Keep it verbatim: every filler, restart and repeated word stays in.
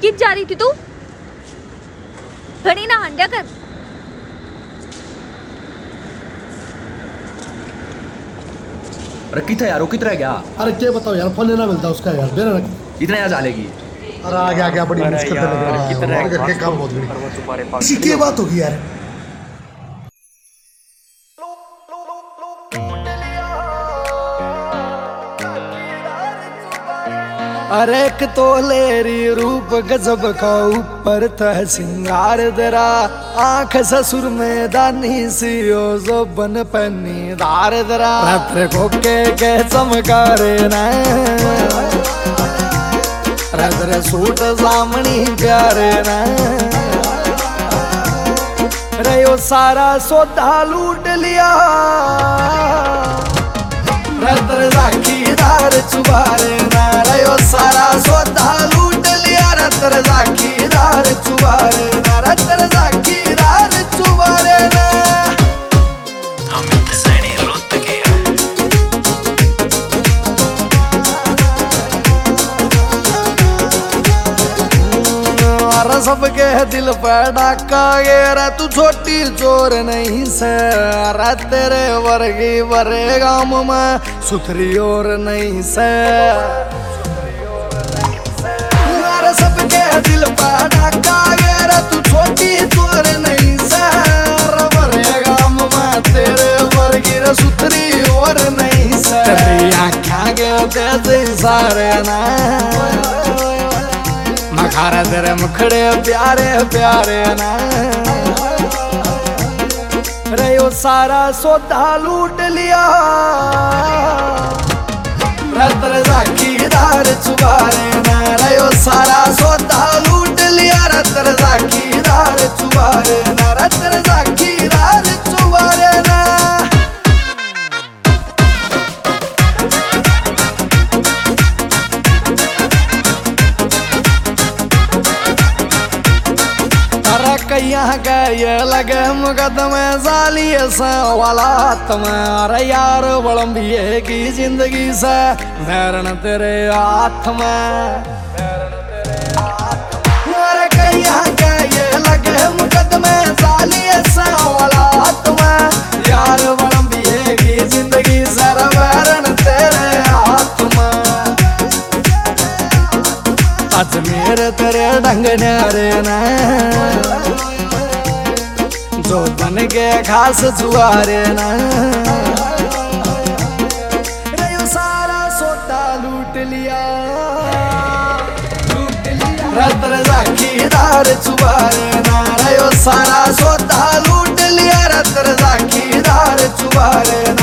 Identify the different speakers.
Speaker 1: कित जा रही थी तू? घड़ी ना हंड्या कर।
Speaker 2: अरे कितना यार, वो कितना रह गया?
Speaker 3: अरे क्या बताओ यार, फल लेना मिलता उसका यार, देना रख।
Speaker 2: इतना यार डालेगी।
Speaker 3: अरे आ गया गया, बड़ी मुश्किल से लग रहा है, हमारे घर के काम बहुत बड़ी। इसी की बात होगी यार।
Speaker 4: अरे एक तो लेरी रूप गजब का, ऊपर तह सिंगार दरा, आंख ससुर में दानी सियो जो बन पन्नी दार दरा, रात्र को के के चमकारे ना, रात्र सूट सामनी प्यारे ना, रयो सारा सौदा लूट लिया, रात्र राखीदार चुबारे ना, रयो सारा सौदा लूट लिया, रात्र राखीदार चुबारे ना, रात्र राखीदार चुबारे ना। अरे सबके दिल पर डाका गेरा, तू छोटी चोर नहीं से, अरे तेरे वर्गी बरे गाम में सुथरी और नहीं से, अरे सबके दिल पर डाका गेरा, तू छोटी चोर नहीं से, अरे बरे गाम में तेरे वर्गी सुथरी और नहीं से, तेरी आँखें के तेज सारे ना, मखारा तेरे मुखड़े प्यारे प्यारे ना, रयो सारा सौदा लूट लिया, रात्र राखीदार चुबारे ना, रयो सारा सौदा लूट लिया, रात्र राखीदार चुबारे ना, रात्र राखीदार चुबारे ना। कहीं गए लगे मुकदमे सालिए से वाला में, अरे यार बड़म्बिए की जिंदगी से धैर्य तेरे हाथ में, अरे कहीं गए लगे मुकदमे सालिए से वाला में, यार बड़म्बिए की जिंदगी से धैर्य तेरे हाथ में, अजमेर तेरे ढंग न्यारे ना, जो बन के खास जुआरे ना, रयो सारा सौदा लूट लिया, लूट लिया, रात्र राखीदार चुबारे ना, रयो सारा सौदा लूट लिया, रात्र राखीदार चुबारे